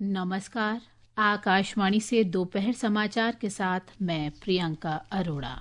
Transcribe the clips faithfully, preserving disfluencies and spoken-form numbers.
नमस्कार। आकाशवाणी से दोपहर समाचार के साथ मैं प्रियंका अरोड़ा।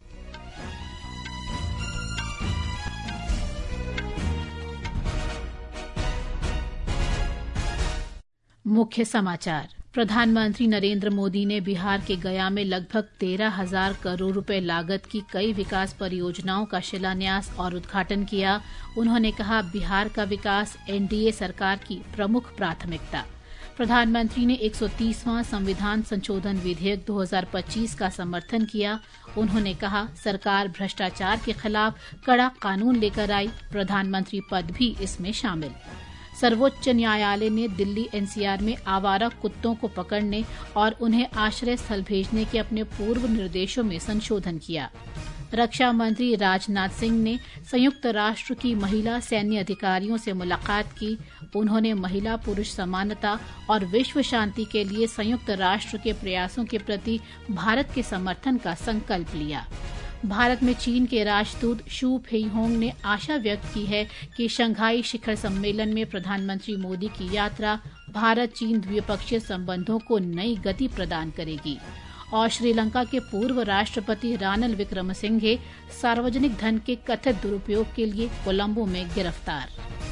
मुख्य समाचार। प्रधानमंत्री नरेंद्र मोदी ने बिहार के गया में लगभग तेरह हजार करोड़ रुपए लागत की कई विकास परियोजनाओं का शिलान्यास और उद्घाटन किया। उन्होंने कहा, बिहार का विकास एनडीए सरकार की प्रमुख प्राथमिकता। प्रधानमंत्री ने एक सौ तीसवां संविधान संशोधन विधेयक दो हज़ार पच्चीस का समर्थन किया। उन्होंने कहा, सरकार भ्रष्टाचार के खिलाफ कड़ा कानून लेकर आई, प्रधानमंत्री पद भी इसमें शामिल। सर्वोच्च न्यायालय ने दिल्ली एनसीआर में आवारा कुत्तों को पकड़ने और उन्हें आश्रय स्थल भेजने के अपने पूर्व निर्देशों में संशोधन किया। रक्षा मंत्री राजनाथ सिंह ने संयुक्त राष्ट्र की महिला सैन्य अधिकारियों से मुलाकात की। उन्होंने महिला पुरुष समानता और विश्व शांति के लिए संयुक्त राष्ट्र के प्रयासों के प्रति भारत के समर्थन का संकल्प लिया। भारत में चीन के राजदूत शू फेइहोंग ने आशा व्यक्त की है कि शंघाई शिखर सम्मेलन में प्रधानमंत्री मोदी की यात्रा भारत चीन द्विपक्षीय संबंधों को नई गति प्रदान करेगी। और श्रीलंका के पूर्व राष्ट्रपति रानिल विक्रमसिंघे सार्वजनिक धन के कथित दुरुपयोग के लिए कोलंबो में गिरफ्तार।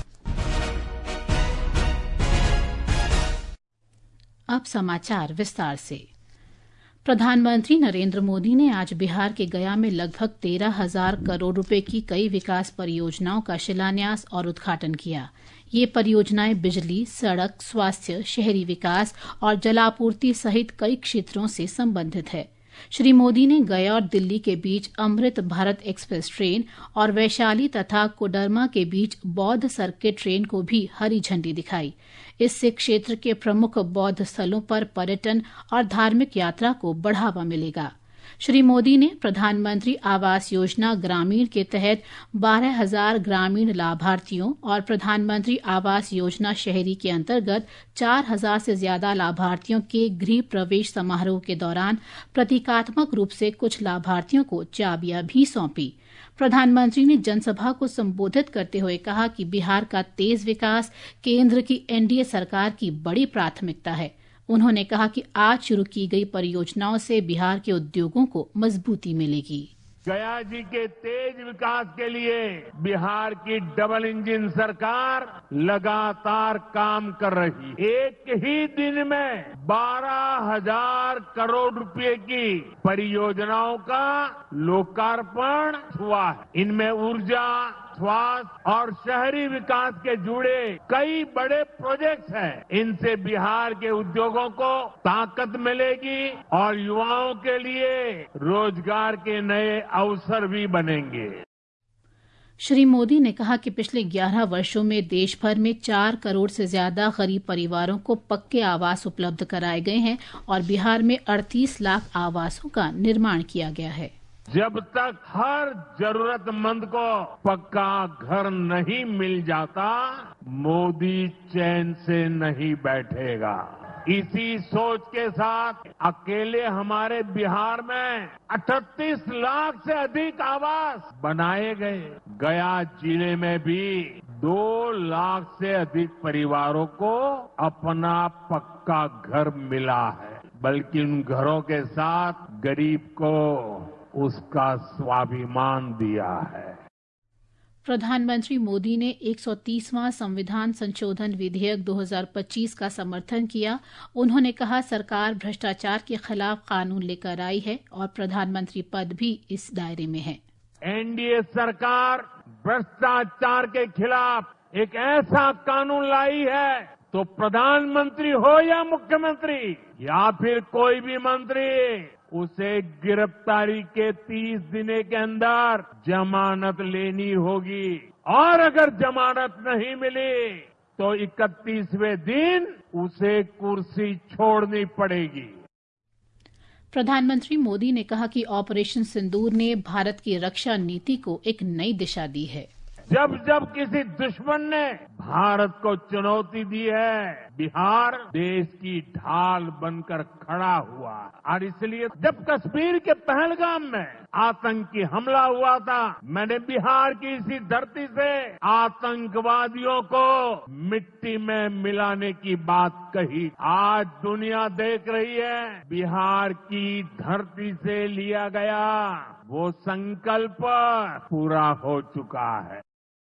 अब समाचार विस्तार से। प्रधानमंत्री नरेंद्र मोदी ने आज बिहार के गया में लगभग तेरह हजार करोड़ रुपए की कई विकास परियोजनाओं का शिलान्यास और उद्घाटन किया। ये परियोजनाएं बिजली, सड़क, स्वास्थ्य, शहरी विकास और जलापूर्ति सहित कई क्षेत्रों से संबंधित है। श्री मोदी ने गया और दिल्ली के बीच अमृत भारत एक्सप्रेस ट्रेन और वैशाली तथा कोडरमा के बीच बौद्ध सर्किट ट्रेन को भी हरी झंडी दिखाई। इससे क्षेत्र के प्रमुख बौद्ध स्थलों पर पर्यटन और धार्मिक यात्रा को बढ़ावा मिलेगा। श्री मोदी ने प्रधानमंत्री आवास योजना ग्रामीण के तहत बारह हजार ग्रामीण लाभार्थियों और प्रधानमंत्री आवास योजना शहरी के अंतर्गत चार हजार से ज्यादा लाभार्थियों के गृह प्रवेश समारोह के दौरान प्रतीकात्मक रूप से कुछ लाभार्थियों को चाबियां भी सौंपी। प्रधानमंत्री ने जनसभा को संबोधित करते हुए कहा कि बिहार का तेज विकास केंद्र की एनडीए सरकार की बड़ी प्राथमिकता है। उन्होंने कहा कि आज शुरू की गई परियोजनाओं से बिहार के उद्योगों को मजबूती मिलेगी। गया जी के तेज विकास के लिए बिहार की डबल इंजन सरकार लगातार काम कर रही है। एक ही दिन में बारह हजार करोड़ रुपए की परियोजनाओं का लोकार्पण हुआ है। इनमें ऊर्जा, स्वास्थ्य और शहरी विकास के जुड़े कई बड़े प्रोजेक्ट्स हैं। इनसे बिहार के उद्योगों को ताकत मिलेगी और युवाओं के लिए रोजगार के नए अवसर भी बनेंगे। श्री मोदी ने कहा कि पिछले ग्यारह वर्षों में देश भर में चार करोड़ से ज्यादा गरीब परिवारों को पक्के आवास उपलब्ध कराए गए हैं और बिहार में अड़तीस लाख आवासों का निर्माण किया गया है। जब तक हर जरूरतमंद को पक्का घर नहीं मिल जाता, मोदी चैन से नहीं बैठेगा। इसी सोच के साथ अकेले हमारे बिहार में अड़तीस लाख से अधिक आवास बनाए गए। गया जिले में भी दो लाख से अधिक परिवारों को अपना पक्का घर मिला है। बल्कि उन घरों के साथ गरीब को उसका स्वाभिमान दिया है। प्रधानमंत्री मोदी ने एक सौ तीसवां संविधान संशोधन विधेयक दो हज़ार पच्चीस का समर्थन किया। उन्होंने कहा, सरकार भ्रष्टाचार के खिलाफ कानून लेकर आई है और प्रधानमंत्री पद भी इस दायरे में है। एनडीए सरकार भ्रष्टाचार के खिलाफ एक ऐसा कानून लाई है तो प्रधानमंत्री हो या मुख्यमंत्री या फिर कोई भी मंत्री, उसे गिरफ्तारी के तीस दिन के अंदर जमानत लेनी होगी और अगर जमानत नहीं मिली तो इकतीसवें दिन उसे कुर्सी छोड़नी पड़ेगी। प्रधानमंत्री मोदी ने कहा कि ऑपरेशन सिंदूर ने भारत की रक्षा नीति को एक नई दिशा दी है। जब जब किसी दुश्मन ने भारत को चुनौती दी है, बिहार देश की ढाल बनकर खड़ा हुआ। और इसलिए जब कश्मीर के पहलगाम में आतंकी हमला हुआ था, मैंने बिहार की इसी धरती से आतंकवादियों को मिट्टी में मिलाने की बात कही। आज दुनिया देख रही है, बिहार की धरती से लिया गया वो संकल्प पूरा हो चुका है।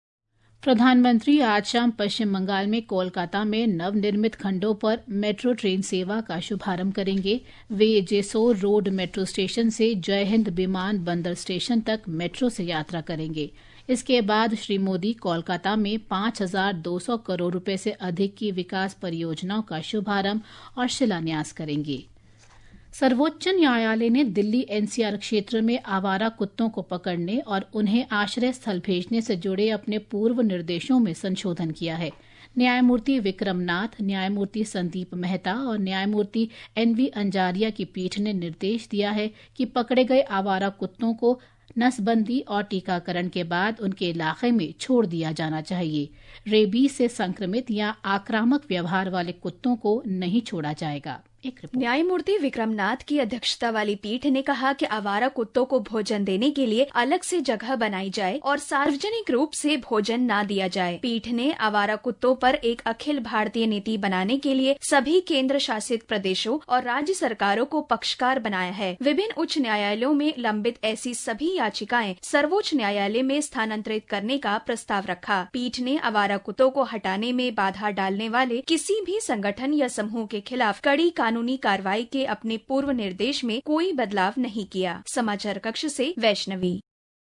प्रधानमंत्री आज शाम पश्चिम बंगाल में कोलकाता में नवनिर्मित खंडों पर मेट्रो ट्रेन सेवा का शुभारंभ करेंगे। वे जेसोर रोड मेट्रो स्टेशन से जय हिंद विमान बंदर स्टेशन तक मेट्रो से यात्रा करेंगे। इसके बाद श्री मोदी कोलकाता में पांच हजार दो सौ करोड़ रुपए से अधिक की विकास परियोजनाओं का शुभारंभ और शिलान्यास करेंगे। सर्वोच्च न्यायालय ने दिल्ली एनसीआर क्षेत्र में आवारा कुत्तों को पकड़ने और उन्हें आश्रय स्थल भेजने से जुड़े अपने पूर्व निर्देशों में संशोधन किया है। न्यायमूर्ति विक्रम नाथ, न्यायमूर्ति संदीप मेहता और न्यायमूर्ति एनवी अंजारिया की पीठ ने निर्देश दिया है कि पकड़े गए आवारा कुत्तों को नसबंदी और टीकाकरण के बाद उनके इलाके में छोड़ दिया जाना चाहिए। रेबीज से संक्रमित या आक्रामक व्यवहार वाले कुत्तों को नहीं छोड़ा जाएगा। न्यायमूर्ति विक्रमनाथ की अध्यक्षता वाली पीठ ने कहा कि आवारा कुत्तों को भोजन देने के लिए अलग से जगह बनाई जाए और सार्वजनिक रूप से भोजन न दिया जाए। पीठ ने आवारा कुत्तों पर एक अखिल भारतीय नीति बनाने के लिए सभी केंद्र शासित प्रदेशों और राज्य सरकारों को पक्षकार बनाया है। विभिन्न उच्च न्यायालयों में लंबित ऐसी सभी याचिकाएं सर्वोच्च न्यायालय में स्थानांतरित करने का प्रस्ताव रखा। पीठ ने आवारा कुत्तों को हटाने में बाधा डालने वाले किसी भी संगठन या समूह के खिलाफ कड़ी कानूनी कार्रवाई के अपने पूर्व निर्देश में कोई बदलाव नहीं किया। समाचार कक्ष से वैष्णवी।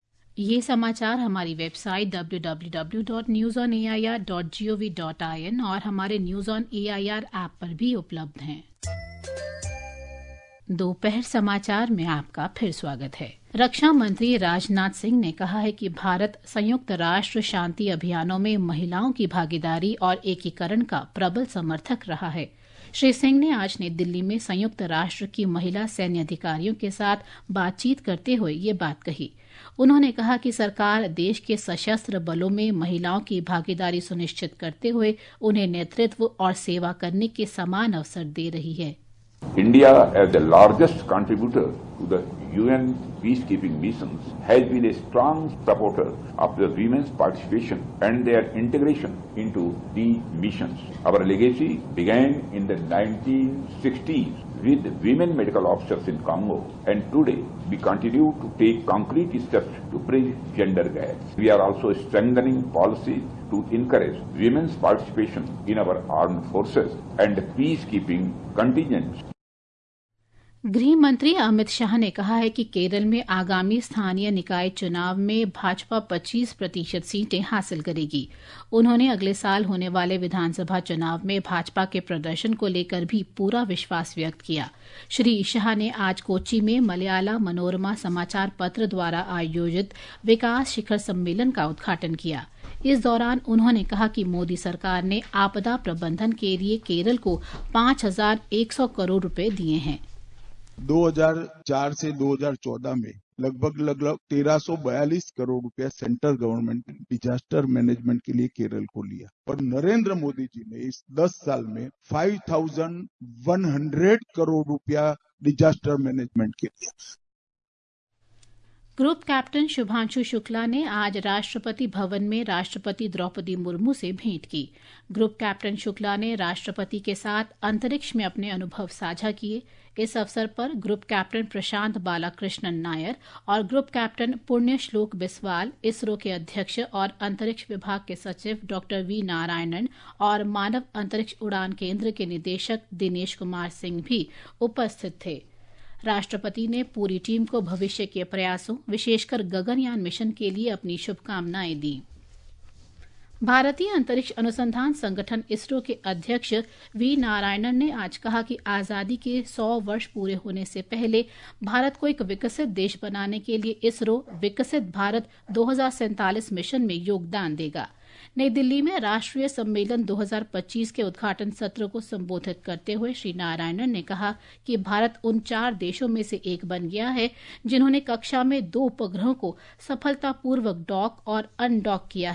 ये समाचार हमारी website W W W dot news on A I R dot G O V dot I N और हमारे news on A I R app पर भी उपलब्ध हैं। दोपहर समाचार में आपका फिर स्वागत है। रक्षा मंत्री राजनाथ सिंह ने कहा है कि भारत संयुक्त राष्ट्र शांति अभियानों में महिलाओं की भागीदारी और एकीकरण का प्रबल समर्थक रहा है। श्री सिंह ने आज नई दिल्ली में संयुक्त राष्ट्र की महिला सैन्य अधिकारियों के साथ बातचीत करते हुए ये बात कही। उन्होंने कहा कि सरकार देश के सशस्त्र बलों में महिलाओं की भागीदारी सुनिश्चित करते हुए उन्हें नेतृत्व और सेवा करने के समान अवसर दे रही है। India, as the largest contributor to the U N peacekeeping missions, has been a strong supporter of the women's participation and their integration into the missions. Our legacy began in the nineteen sixties with women medical officers in Congo, and today we continue to take concrete steps to bridge gender gaps. We are also strengthening policies to encourage women's participation in our armed forces and peacekeeping contingents. गृह मंत्री अमित शाह ने कहा है कि केरल में आगामी स्थानीय निकाय चुनाव में भाजपा पच्चीस प्रतिशत सीटें हासिल करेगी। उन्होंने अगले साल होने वाले विधानसभा चुनाव में भाजपा के प्रदर्शन को लेकर भी पूरा विश्वास व्यक्त किया। श्री शाह ने आज कोच्चि में मलयाला मनोरमा समाचार पत्र द्वारा आयोजित विकास शिखर सम्मेलन का उद्घाटन किया। इस दौरान उन्होंने कहा कि मोदी सरकार ने आपदा प्रबंधन के लिए केरल को पांच हजार एक सौ करोड़ रुपए दिए हैं। दो हज़ार चार से दो हज़ार चौदह में लगभग लगभग तेरह सौ बयालीस करोड़ रुपया सेंट्रल गवर्नमेंट ने डिजास्टर मैनेजमेंट के लिए केरल को लिया और नरेंद्र मोदी जी ने इस दस साल में पाँच हज़ार एक सौ करोड़ रुपया डिजास्टर मैनेजमेंट के लिए। ग्रुप कैप्टन शुभांशु शुक्ला ने आज राष्ट्रपति भवन में राष्ट्रपति द्रौपदी मुर्मू से भेंट की। ग्रुप कैप्टन शुक्ला ने राष्ट्रपति के साथ अंतरिक्ष में अपने अनुभव साझा किए। इस अवसर पर ग्रुप कैप्टन प्रशांत बालाकृष्णन नायर और ग्रुप कैप्टन पुण्यश्लोक बिस्वाल, इसरो के अध्यक्ष और अंतरिक्ष विभाग के सचिव डॉक्टर वी नारायणन और मानव अंतरिक्ष उड़ान केंद्र के निदेशक दिनेश कुमार सिंह भी उपस्थित थे। राष्ट्रपति ने पूरी टीम को भविष्य के प्रयासों, विशेषकर गगनयान मिशन के लिए अपनी शुभकामनाएं दी। भारतीय अंतरिक्ष अनुसंधान संगठन इसरो के अध्यक्ष वी नारायणन ने आज कहा कि आजादी के सौ वर्ष पूरे होने से पहले भारत को एक विकसित देश बनाने के लिए इसरो विकसित भारत दो हज़ार सैंतालीस मिशन में योगदान देगा। नई दिल्ली में राष्ट्रीय सम्मेलन दो हज़ार पच्चीस के उद्घाटन सत्र को संबोधित करते हुए श्री नारायणन ने कहा कि भारत उन चार देशों में से एक बन गया है जिन्होंने कक्षा में दो उपग्रहों को सफलतापूर्वक डॉक और अनडॉक किया है।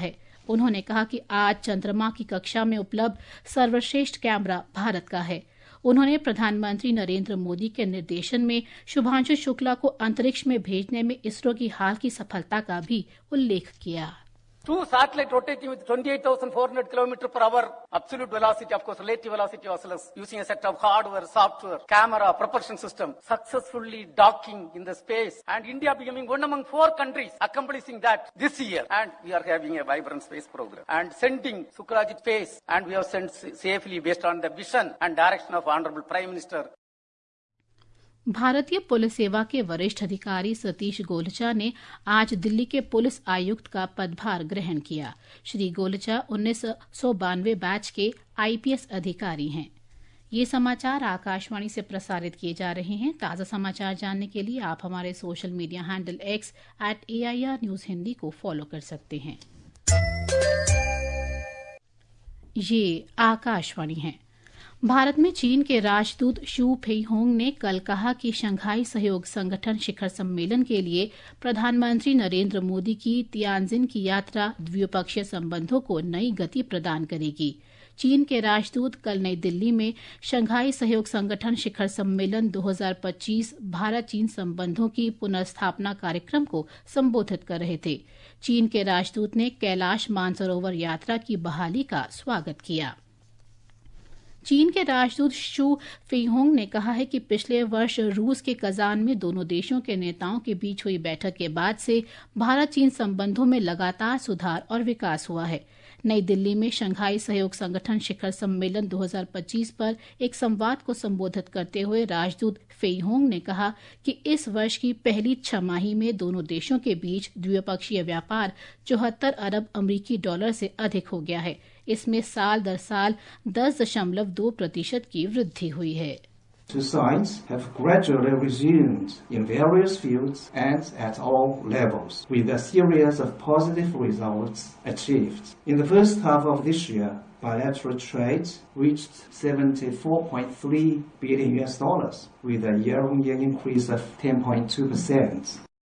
उन्होंने कहा कि आज चंद्रमा की कक्षा में उपलब्ध सर्वश्रेष्ठ कैमरा भारत का है। उन्होंने प्रधानमंत्री नरेंद्र मोदी के निर्देशन में शुभांशु शुक्ला को अंतरिक्ष में भेजने में इसरो की हाल की सफलता का भी उल्लेख किया। Two satellite rotating with twenty-eight thousand four hundred kilometers per hour absolute velocity, of course, relative velocity oscillus, using a set of hardware, software, camera, propulsion system, successfully docking in the space, and India becoming one among four countries accomplishing that this year. And we are having a vibrant space program and sending Sukrajit space, and we have sent safely based on the vision and direction of Honorable Prime Minister. भारतीय police सेवा के वरिष्ठ अधिकारी सतीश गोलचा ने आज दिल्ली के police आयुक्त का पदभार ग्रहण किया। श्री गोलचा उन्नीस सौ बानवे बैच के आईपीएस अधिकारी हैं। ये समाचार आकाशवाणी से प्रसारित किए जा रहे हैं। ताज़ा समाचार जानने के लिए आप हमारे social media handle X at A I R news Hindi को फॉलो कर सकते हैं। ये आकाशवाणी है। भारत में चीन के राजदूत शू फेईहोंग ने कल कहा कि शंघाई सहयोग संगठन शिखर सम्मेलन के लिए प्रधानमंत्री नरेंद्र मोदी की तियानजिन की यात्रा द्विपक्षीय संबंधों को नई गति प्रदान करेगी। चीन के राजदूत कल नई दिल्ली में शंघाई सहयोग संगठन शिखर सम्मेलन दो हज़ार पच्चीस भारत चीन संबंधों की पुनर्स्थापना कार्यक्रम को संबोधित कर रहे थे। चीन के राजदूत ने कैलाश मानसरोवर यात्रा की बहाली का स्वागत किया। चीन के राजदूत शू फेईहोंग ने कहा है कि पिछले वर्ष रूस के कजान में दोनों देशों के नेताओं के बीच हुई बैठक के बाद से भारत चीन संबंधों में लगातार सुधार और विकास हुआ है। नई दिल्ली में शंघाई सहयोग संगठन शिखर सम्मेलन दो हज़ार पच्चीस पर एक संवाद को संबोधित करते हुए राजदूत फेईहोंग ने कहा कि इस वर्ष की पहली छमाही में दोनों देशों के बीच द्विपक्षीय व्यापार चौहत्तर अरब अमरीकी डॉलर से अधिक हो गया है। इसमें साल दर साल दस दशमलव दो प्रतिशत की वृद्धि हुई है। Two sides have gradually resumed in various fields and at all levels, with a series of positive results achieved. In the first half of this year, bilateral trade reached seventy-four point three billion U S dollars, with a year-on-year increase of ten point two percent.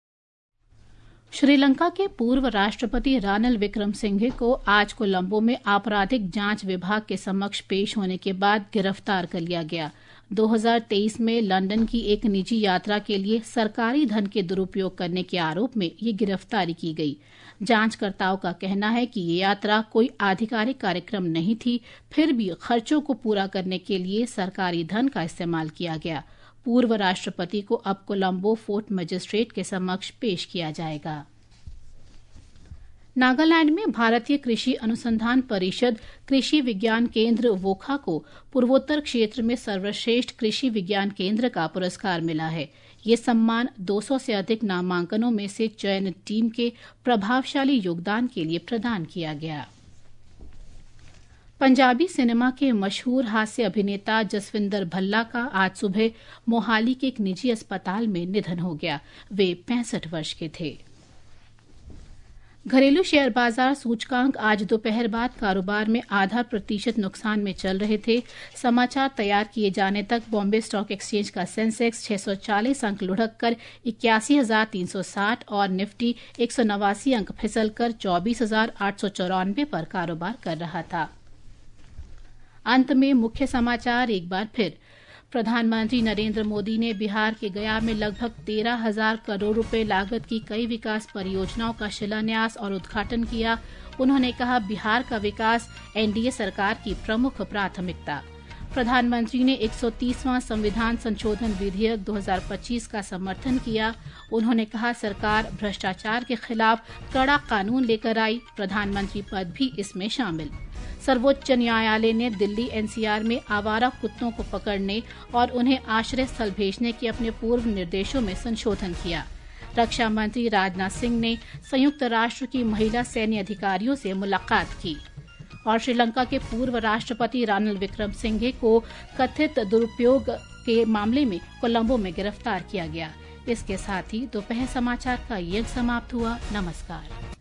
Sri Lanka के पूर्व राष्ट्रपति रानिल विक्रमसिंघे को आज कोलंबो में आपराधिक जांच विभाग के समक्ष पेश होने के बाद गिरफ्तार कर लिया गया। दो हज़ार तेईस में लंदन की एक निजी यात्रा के लिए सरकारी धन के दुरुपयोग करने के आरोप में ये गिरफ्तारी की गई। जांचकर्ताओं का कहना है कि ये यात्रा कोई आधिकारिक कार्यक्रम नहीं थी, फिर भी खर्चों को पूरा करने के लिए सरकारी धन का इस्तेमाल किया गया। पूर्व राष्ट्रपति को अब कोलंबो फोर्ट मजिस्ट्रेट के समक्ष पेश किया जाएगा। नागालैंड में भारतीय कृषि अनुसंधान परिषद कृषि विज्ञान केंद्र वोखा को पूर्वोत्तर क्षेत्र में सर्वश्रेष्ठ कृषि विज्ञान केंद्र का पुरस्कार मिला है। ये सम्मान दो सौ से अधिक नामांकनों में से चयनित टीम के प्रभावशाली योगदान के लिए प्रदान किया गया। पंजाबी सिनेमा के मशहूर हास्य अभिनेता जसविंदर भल्ला का आज सुबह मोहाली के एक निजी अस्पताल में निधन हो गया। वे पैंसठ वर्ष के थे। घरेलू शेयर बाजार सूचकांक आज दोपहर बाद कारोबार में आधा प्रतिशत नुकसान में चल रहे थे। समाचार तैयार किए जाने तक बॉम्बे स्टॉक एक्सचेंज का सेंसेक्स छह सौ चालीस अंक लुढ़क कर इक्यासी हजार तीन सौ साठ और निफ्टी एक सौ नवासी अंक फिसलकर चौबीस हजार आठ सौ चौरानवे पर कारोबार कर रहा था। अंत में मुख्य समाचार एक बार फिर। प्रधानमंत्री नरेंद्र मोदी ने बिहार के गया में लगभग तेरह हजार करोड़ रुपए लागत की कई विकास परियोजनाओं का शिलान्यास और उद्घाटन किया। उन्होंने कहा, बिहार का विकास एनडीए सरकार की प्रमुख प्राथमिकता। प्रधानमंत्री ने एक सौ तीसवां संविधान संशोधन विधेयक दो हज़ार पच्चीस का समर्थन किया। उन्होंने कहा, सरकार भ्रष्टाचार के खिलाफ कड़ा कानून लेकर आई, प्रधानमंत्री पद भी इसमें शामिल। सर्वोच्च न्यायालय ने दिल्ली एनसीआर में आवारा कुत्तों को पकड़ने और उन्हें आश्रय स्थल भेजने के अपने पूर्व निर्देशों में संशोधन किया। रक्षा मंत्री राजनाथ सिंह ने संयुक्त राष्ट्र की महिला सैन्य अधिकारियों से मुलाकात की। और श्रीलंका के पूर्व राष्ट्रपति रानिल विक्रमसिंघे को कथित दुरुपयोग के मामले में कोलंबो में गिरफ्तार किया गया। इसके साथ ही दोपहर समाचार का ये अंक समाप्त हुआ। नमस्कार।